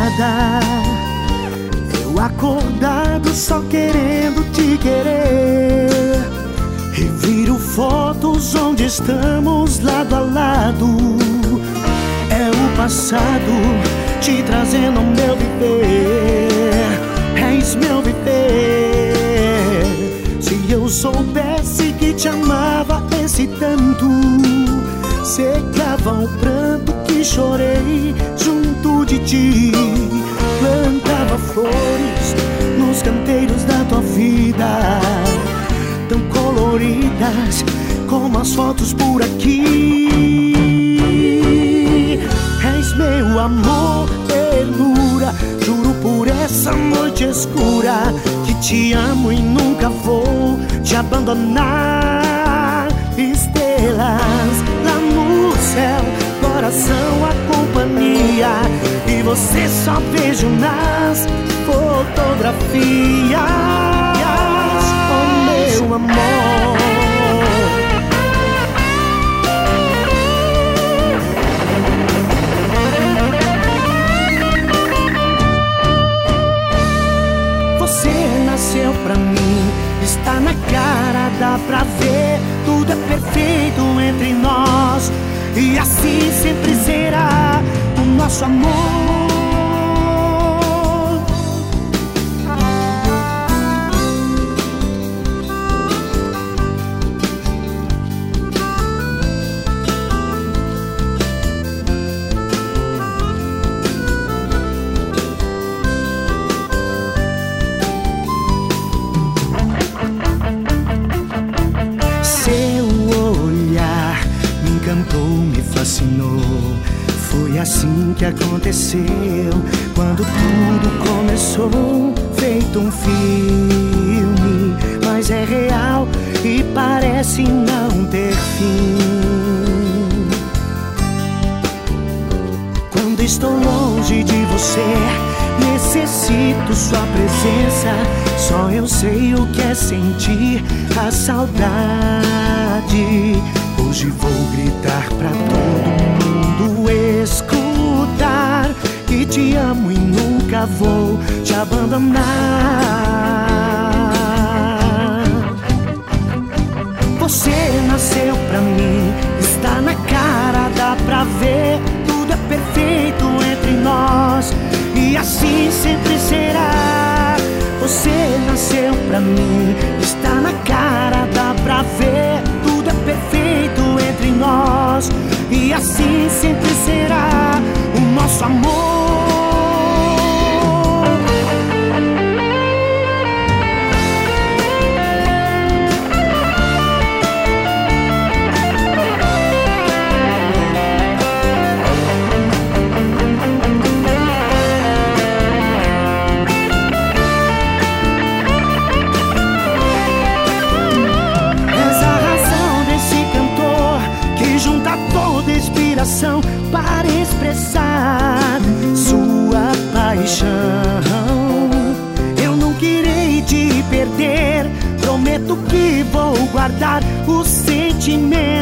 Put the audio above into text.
nada. Eu acordado só querendo te querer. Reviro fotos onde estamos lado a lado. É o passado te trazendo ao meu viver. És meu viver. Se eu soubesse que te amava esse tanto, secava o pranto que chorei junto de ti. Plantava flores nos canteiros da tua vida, tão coloridas como as fotos por aqui. És meu amor, ternura, juro por essa noite escura que te amo e nunca vou te abandonar. Estrelas lá no céu, coração a companhia, e você só vejo nas fotografias. Oh meu amor, você nasceu pra mim, está na cara, dá pra ver. Tudo é perfeito entre nós, e assim sempre será o nosso amor. Me fascinou, foi assim que aconteceu. Quando tudo começou, feito um filme, mas é real e parece não ter fim. Quando estou longe de você, necessito sua presença. Só eu sei o que é sentir a saudade. Hoje vou gritar pra todo mundo escutar que te amo e nunca vou te abandonar. Você nasceu pra mim, está na cara, dá pra ver. Tudo é perfeito entre nós, e assim sempre será. Você nasceu pra mim, está na cara, dá pra ver. Tudo é perfeito entre nós, e assim sempre será o nosso amor. Toda inspiração para expressar sua paixão. Eu não querei te perder, prometo que vou guardar o sentimento.